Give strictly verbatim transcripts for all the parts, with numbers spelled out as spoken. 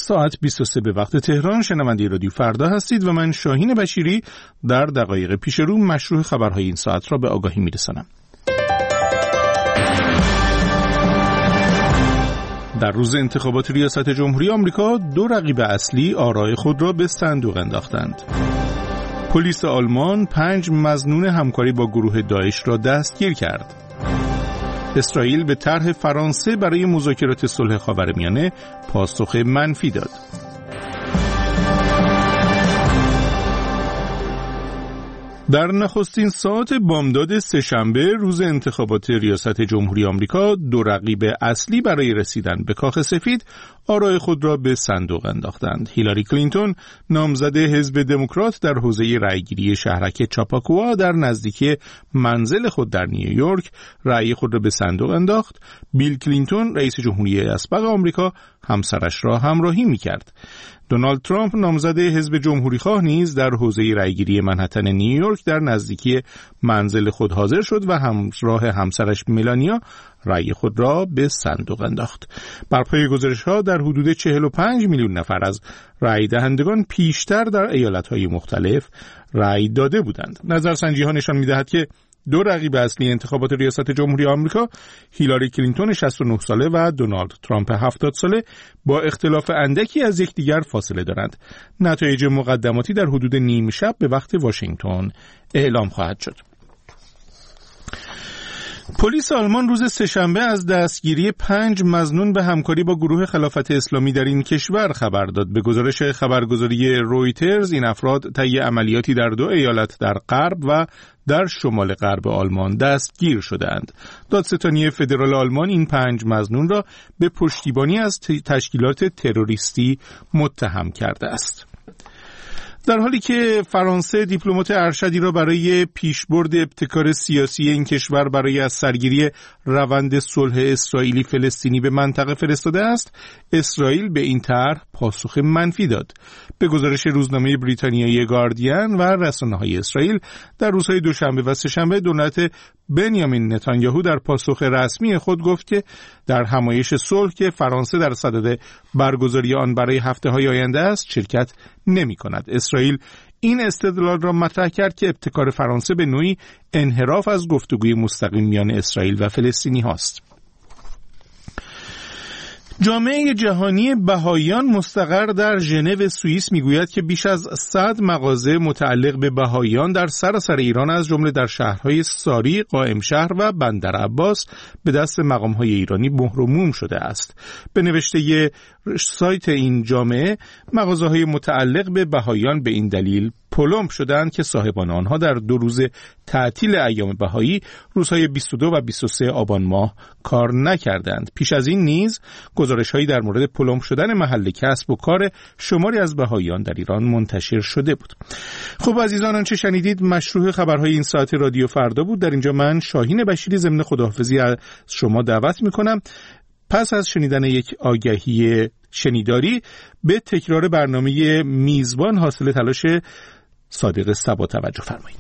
ساعت بیست و سه به وقت تهران شنونده رادیو فردا هستید و من شاهین بشیری در دقایق پیش رو مشروع خبرهای این ساعت را به آگاهی میرسانم. در روز انتخابات ریاست جمهوری آمریکا دو رقیب اصلی آرای خود را به صندوق انداختند. پلیس آلمان پنج مظنون همکاری با گروه داعش را دستگیر کرد. اسرائیل به طرح فرانسه برای مذاکرات صلح خاورمیانه پاسخ منفی داد. در نخستین ساعت بامداد سه‌شنبه روز انتخابات ریاست جمهوری آمریکا دو رقیب اصلی برای رسیدن به کاخ سفید آرای خود را به صندوق انداختند. هیلاری کلینتون نامزد حزب دموکرات در حوزه رأیگیری شهرک چاپاکوآ در نزدیکی منزل خود در نیویورک رأی خود را به صندوق انداخت. بیل کلینتون رئیس جمهوری اسبق آمریکا همسرش را همراهی می‌کرد. دونالد ترامپ نامزد حزب جمهوری‌خواه نیز در حوزه رأیگیری منهتن نیویورک در نزدیکی منزل خود حاضر شد و همراه همسرش ملانیا رأی خود را به صندوق انداخت. بر پایه گزارش‌ها در حدود چهل و پنج میلیون نفر از رأی دهندگان پیشتر در ایالت‌های مختلف رأی داده بودند. نظرسنجی‌ها نشان می‌دهد که دو رقیب اصلی انتخابات ریاست جمهوری آمریکا، هیلاری کلینتون شصت و نه ساله و دونالد ترامپ هفتاد ساله، با اختلاف اندکی از یکدیگر فاصله دارند. نتایج مقدماتی در حدود نیم شب به وقت واشنگتن اعلام خواهد شد. پلیس آلمان روز سه‌شنبه از دستگیری پنج مظنون به همکاری با گروه خلافت اسلامی در این کشور خبر داد. به گزارش خبرگزاری رویترز این افراد طی عملیاتی در دو ایالت در غرب و در شمال غرب آلمان دستگیر شدند. دادستانی فدرال آلمان این پنج مظنون را به پشتیبانی از تشکیلات تروریستی متهم کرده است. در حالی که فرانسه دیپلمات ارشدی را برای پیشبرد ابتکار سیاسی این کشور برای از سرگیری روند صلح اسرائیلی فلسطینی به منطقه فرستاده است، اسرائیل به این طرح پاسخ منفی داد. به گزارش روزنامه بریتانیایی گاردین و رسانه‌های اسرائیل در روزهای دوشنبه و سه‌شنبه دولت بنیامین نتانیاهو در پاسخ رسمی خود گفت که در همایش صلح که فرانسه در صدد برگزاری آن برای هفته‌های آینده است شرکت نمی‌کند. اسرائیل این استدلال را مطرح کرد که ابتکار فرانسه به نوعی انحراف از گفتگوی مستقیم میان اسرائیل و فلسطینی هاست. جامعه جهانی بهائیان مستقر در ژنو سوئیس میگوید که بیش از صد مغازه متعلق به بهائیان در سراسر ایران از جمله در شهرهای ساری، قائمشهر و بندر عباس به دست مقام‌های ایرانی مهر و موم شده است. به نوشته سایت این جامعه، مغازه‌های متعلق به بهائیان به این دلیل پلمب شدند که صاحبان آنها در دو روز تعطیل ایام بهایی روزهای بیست و دو و بیست و سه آبان ماه کار نکردند. پیش از این نیز گزارش‌هایی در مورد پلمب شدن محل کسب و کار شماری از بهائیان در ایران منتشر شده بود. خب عزیزان، آنچه شنیدید مشروع خبرهای این ساعت رادیو فردا بود. در اینجا من شاهین بشیری ضمن خداحافظی از شما دعوت می‌کنم پس از شنیدن یک آگهی شنیداری به تکرار برنامه میزبان حاصل تلاش صادق صبا توجه فرمایید.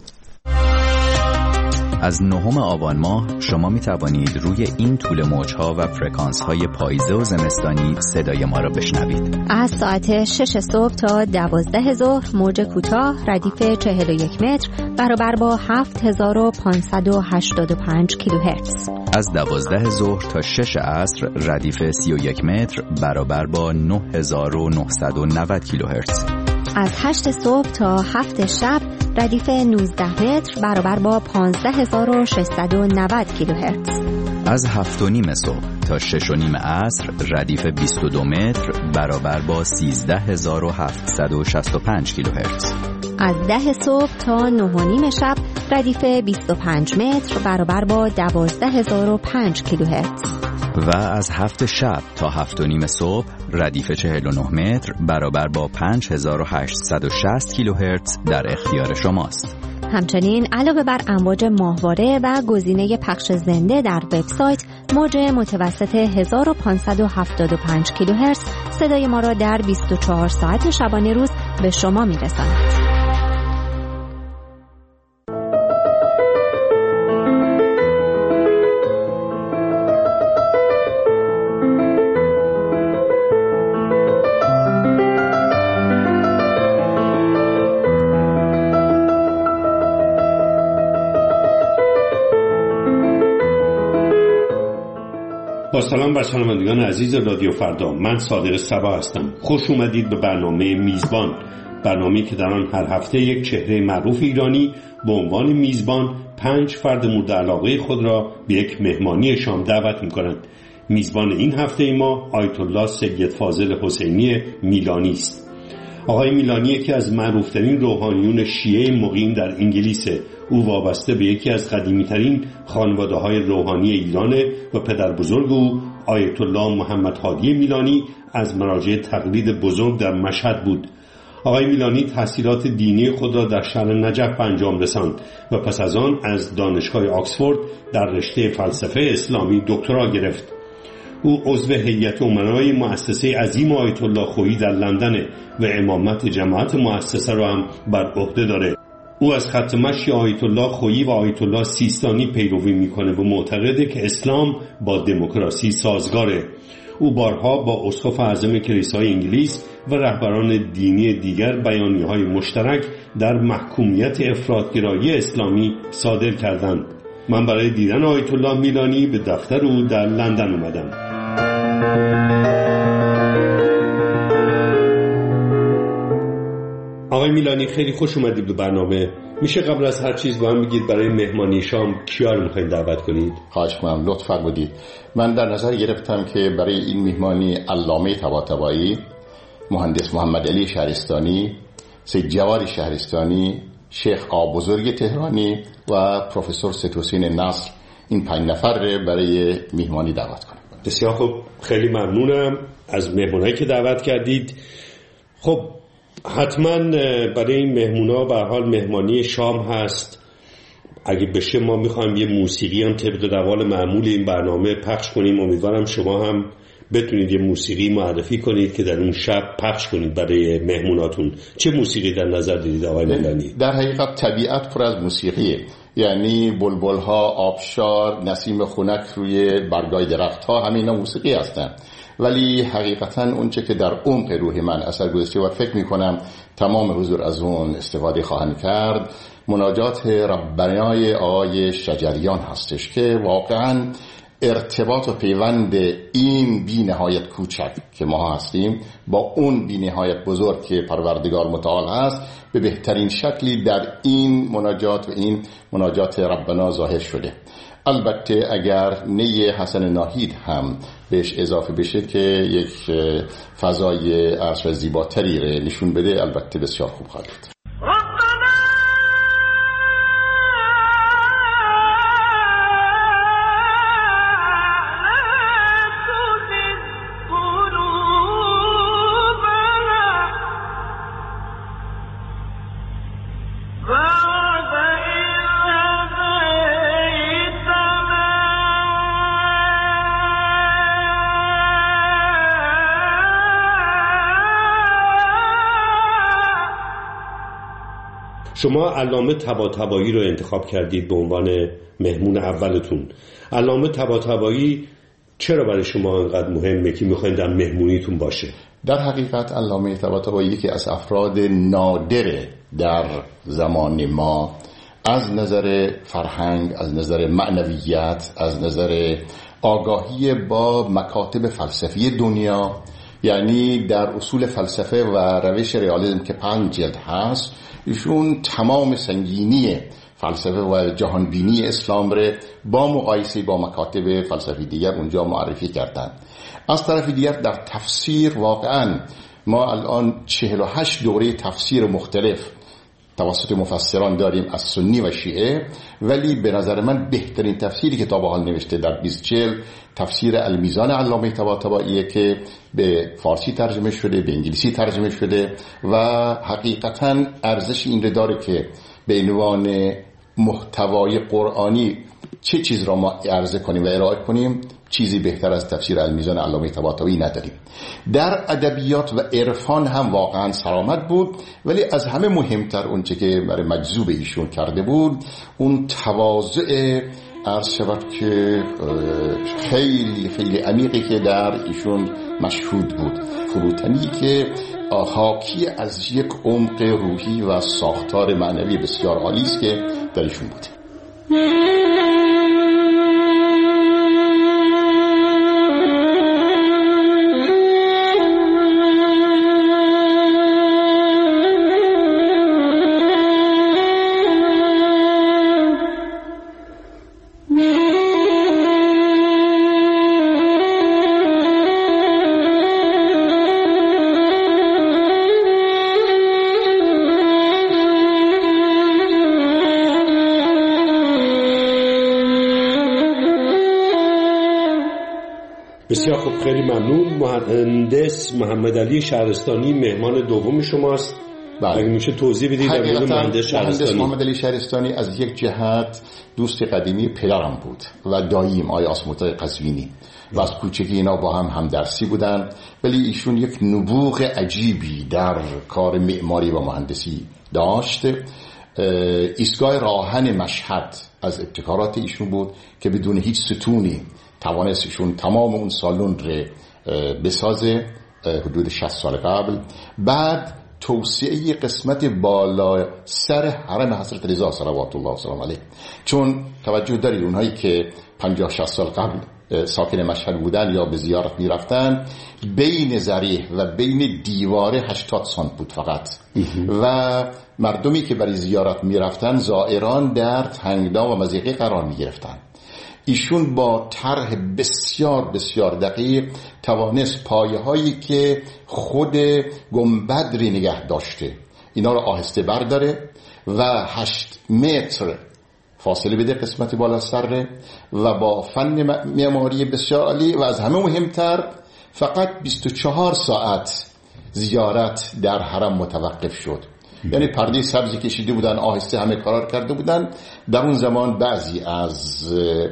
از نهم آبان ماه شما می توانید روی این طول موجها و فرکانس های پاییزه و زمستانی صدای ما را بشنوید. از ساعت شش صبح تا دوازده ظهر موج کوتاه ردیف چهل و یک متر برابر با هفت هزار و پانصد و هشتاد و پنج کیلوهرتز. از دوازده ظهر تا شش عصر ردیف سی و یک متر برابر با نه هزار و نهصد و نود کیلوهرتز. از هشت صبح تا هفت شب ردیف نوزده متر برابر با پانزده هزار و ششصد و نود کیلوهرتز. از هفت و نیم صبح تا شش و نیم عصر ردیف بیست و دو متر برابر با سیزده هزار و هفتصد و شصت و پنج کیلوهرتز. از ده صبح تا نه و نیم شب ردیف بیست و پنج متر برابر با دوازده هزار و پنج کیلوهرتز. و از هفت شب تا هفت و نیم صبح ردیف چهل و نه متر برابر با پنج هزار و هشتصد و شصت کیلوهرتز در اختیار شماست. همچنین علاوه بر امواج ماهواره و گزینه پخش زنده در وبسایت، موج متوسط هزار و پانصد و هفتاد و پنج کیلوهرتز صدای ما را در بیست و چهار ساعت شبانه روز به شما می‌رساند. با سلام بر شنوندگان عزیز رادیو فردا، من صادق صبا هستم. خوش اومدید به برنامه میزبان، برنامه‌ای که در آن هر هفته یک چهره معروف ایرانی به عنوان میزبان پنج فرد مورد علاقه خود را به یک مهمانی شام دعوت می‌کنند. میزبان این هفته ما آیت الله سید فاضل حسینی میلانی است. آقای میلانی یکی از معروفترین روحانیون شیعه مقیم در انگلیس. او وابسته به یکی از قدیمی‌ترین خانواده‌های روحانی ایران و پدر بزرگ او آیت الله محمد هادی میلانی از مراجع تقلید بزرگ در مشهد بود. آقای میلانی تحصیلات دینی خود را در شهر نجف انجام رساند و پس از آن از دانشگاه آکسفورد در رشته فلسفه اسلامی دکترا گرفت. او عضو هیئت امنای مؤسسه عظیم آیت الله خویی در لندن و امامت جماعت مؤسسه را هم بر عهده داره. او از خط مشی آیت الله خویی و آیت الله سیستانی پیروی میکنه و معتقده که اسلام با دموکراسی سازگاره. او بارها با اسقف اعظم کلیسای انگلیس و رهبران دینی دیگر بیانیه‌های مشترک در محکومیت افراط‌گرایی اسلامی صادر کردند. من برای دیدن آیت الله میلانی به دفتر او در لندن اومدم. آقای میلانی خیلی خوش اومدید به برنامه. میشه قبل از هر چیز با هم بگید برای مهمانی شام کیا رو میخواید دعوت کنید؟ خواهش می‌کنم، لطف فرمودید. من در نظر گرفتم که برای این مهمانی علامه طباطبایی، مهندس محمد علی شهرستانی، سید جواد شهرستانی، شیخ آبزرگ تهرانی و پروفسور سید حسین نصر، این پنج نفر رو برای مهمانی دعوت کنم. بسیار خوب، خیلی ممنونم از مهمونایی که دعوت کردید. خب حتما برای این مهمونا به حال مهمانی شام هست. اگه بشه ما میخوایم یه موسیقی هم طبق روال معمول این برنامه پخش کنیم. امیدوارم شما هم بتونید یه موسیقی معرفی کنید که در اون شب پخش کنید برای مهموناتون. چه موسیقی در نظر دارید آقای میلانی؟ در حقیقت طبیعت پر از موسیقیه، یعنی بلبل‌ها، آبشار، نسیم خنک روی برگای درخت‌ها، همه اینا موسیقی هستن. ولی حقیقتا اونچه که در عمق روح من اثر گذاشته و فکر میکنم تمام حضور از اون استفاده خواهند کرد، مناجات ربانیای آقای شجریان هستش که واقعا ارتباط و پیوند این بی نهایت کوچک که ما هستیم با اون بی نهایت بزرگ که پروردگار متعال هست به بهترین شکلی در این مناجات و این مناجات ربنا ظاهر شده. البته اگر نی حسن ناهید هم بهش اضافه بشه که یک فضای عصر زیباتری رو نشون بده، البته بسیار خوب خواهد بود. شما علامه طباطبایی رو انتخاب کردید به عنوان مهمون اولتون. علامه طباطبایی چرا برای شما انقدر مهمه که میخواین در مهمونیتون باشه؟ در حقیقت علامه طباطبایی یکی از افراد نادر در زمان ما از نظر فرهنگ، از نظر معنویت، از نظر آگاهی با مکاتب فلسفی دنیا، یعنی در اصول فلسفه و روش ریالیسم که پنج جلد هست، ایشون تمام سنگینی فلسفه و جهانبینی اسلام را با مقایسه با مکاتب فلسفی دیگر اونجا معرفی کردن. از طرف دیگر در تفسیر واقعا ما الان چهل و هشت دوره تفسیر مختلف توسط مفسران داریم از سنی و شیعه، ولی به نظر من بهترین تفسیری که تا به حال نوشته در بیست جلد تفسیر المیزان علامه طباطباییه که به فارسی ترجمه شده، به انگلیسی ترجمه شده و حقیقتا ارزش این رو داره که به عنوان محتوای قرآنی چه چیز را ما عرضه کنیم و ارائه کنیم، چیزی بهتر از تفسیر المیزان علامه طباطبایی نداریم. در ادبیات و عرفان هم واقعا سرآمد بود، ولی از همه مهمتر اون چه که برای مجذوب ایشون کرده بود اون تواضع عرض شود که خیلی خیلی عمیقی که در ایشون مشهود بود، فروتنی که حاکی از یک عمق روحی و ساختار معنوی بسیار عالی است که در ایشون بود. خیلی ممنون. مهندس محمد علی شهرستانی مهمان دوم شماست. بله. اگه میشه توضیح بدید در مورد مهندس شهرستانی. مهندس محمد علی شهرستانی از یک جهت دوست قدیمی پدرم بود و داییم آقای آسموتای قزوینی و از کوچگی اینا با هم همدرسی بودن، ولی ایشون یک نبوغ عجیبی در کار معماری و مهندسی داشت. ایستگاه راهن مشهد از ابتکارات ایشون بود که بدون هیچ ستونی توانست ایشون تمام اون سالن رو بسازه حدود شصت سال قبل. بعد توسعه قسمت بالا سر حرم حضرت رضا صلوات الله وسلام علیه، چون توجه دارید اونهایی که پنجاه شصت سال قبل ساکن مشهد بودن یا به زیارت می رفتن، بین ذریح و بین دیواره هشتاد سانت بود فقط و مردمی که برای زیارت می رفتن زائران در تنگنا و مضیقه قرار می گرفتن. ایشون با طرح بسیار بسیار دقیق توانست پایه هایی که خود گنبد ری نگه داشته اینا رو آهسته برداره و هشت متر فاصله بده قسمت بالا سر و با فن معماری بسیار عالی و از همه مهمتر فقط بیست و چهار ساعت زیارت در حرم متوقف شد. یعنی پرده سبزی کشیده بودن، آهسته همه کار کرده بودن. در اون زمان بعضی از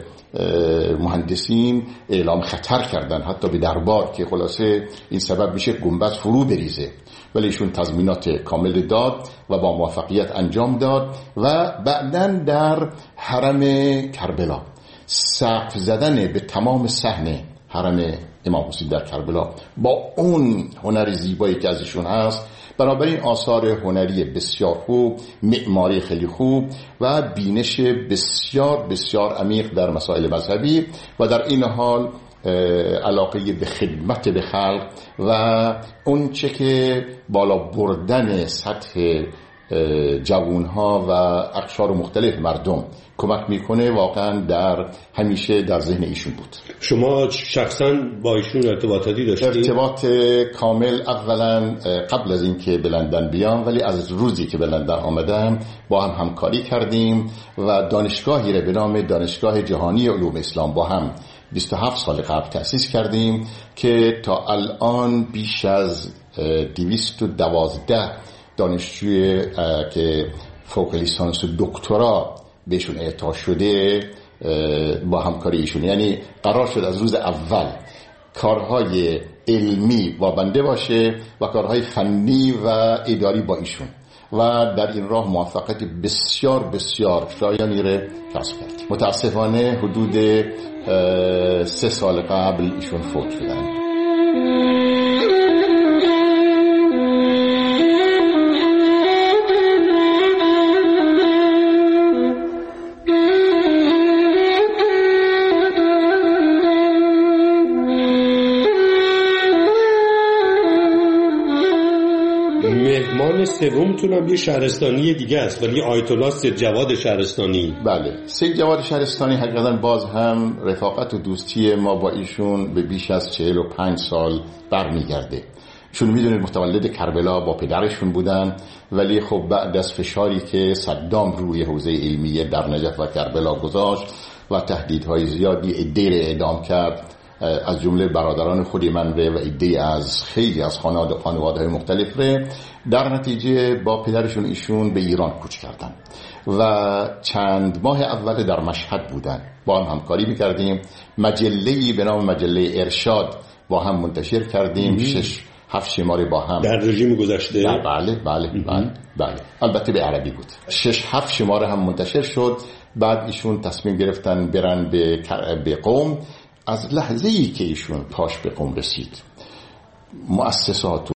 مهندسین اعلام خطر کردن حتی به دربار که خلاصه این سبب میشه گنبد فرو بریزه، ولی ایشون تضمینات کامل داد و با موفقیت انجام داد. و بعداً در حرم کربلا سقف زدن به تمام صحنه حرم امام حسین در کربلا با اون هنر زیبایی که ازشون هست، بنابراین آثار هنری بسیار خوب، معماری خیلی خوب و بینش بسیار بسیار عمیق در مسائل مذهبی و در این حال علاقه به خدمت به خلق و اون چه که بالا بردن سطح جوانها و اقشار مختلف مردم کمک میکنه واقعا در همیشه در ذهن ایشون بود. شما شخصا با ایشون ارتباطاتی داشتید؟ ارتباط کامل. اولا قبل از اینکه به لندن بیام، ولی از روزی که به لندن آمدم با هم همکاری کردیم و دانشگاهی را به نام دانشگاه جهانی علوم اسلام با هم بیست و هفت سال قبل تأسیس کردیم که تا الان بیش از دویست و دوازده دانشجوی که فوق لیسانس و دکترا بهشون اعطا شده با همکاری ایشون. یعنی قرار شد از روز اول کارهای علمی وابنده باشه و کارهای فنی و اداری با ایشون و در این راه موفقیت بسیار بسیار شایانی را کسب کرد. متاسفانه حدود سه سال قبل ایشون فوت شدند. مهمان سومتون هم یه شهرستانی دیگه است، ولی آیت الله سید جواد شهرستانی. بله، سید جواد شهرستانی حقیقتا باز هم رفاقت و دوستی ما با ایشون به بیش از چهل و پنج سال برمیگرده. چون میدونید متولد کربلا با پدرشون بودن، ولی خب بعد از فشاری که صدام روی حوزه علمیه در نجف و کربلا گذاشت و تهدیدهای زیادی عده‌ای را اعدام کرد، از جمله برادران خود من و عده‌ای از خیلی از خانواده‌های مختلف ره، در نتیجه با پدرشون ایشون به ایران کوچ کردن و چند ماه اول در مشهد بودن. با هم همکاری میکردیم، مجله‌ای به نام مجله ارشاد با هم منتشر کردیم، شش هفت شماره با هم در رژیم گذشته. بله بله بله بله البته به عربی بود. شش هفت شماره هم منتشر شد. بعد ایشون تصمیم گرفتن برن به به قم. از لحظه‌ای که ایشون پاش به قم رسید، مؤسسات